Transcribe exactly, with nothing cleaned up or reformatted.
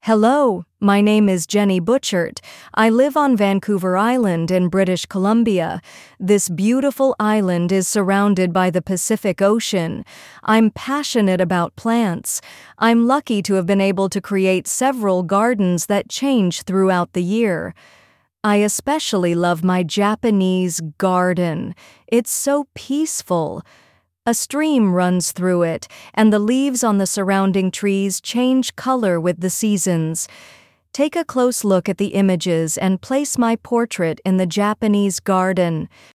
Hello, my name is Jenny Butchert. I live on Vancouver Island in British Columbia. This beautiful island is surrounded by the Pacific Ocean. I'm passionate about plants. I'm lucky to have been able to create several gardens that change throughout the year. I especially love my Japanese garden. It's so peaceful. A stream runs through it, and the leaves on the surrounding trees change color with the seasons. Take a close look at the images and place my portrait in the Japanese garden.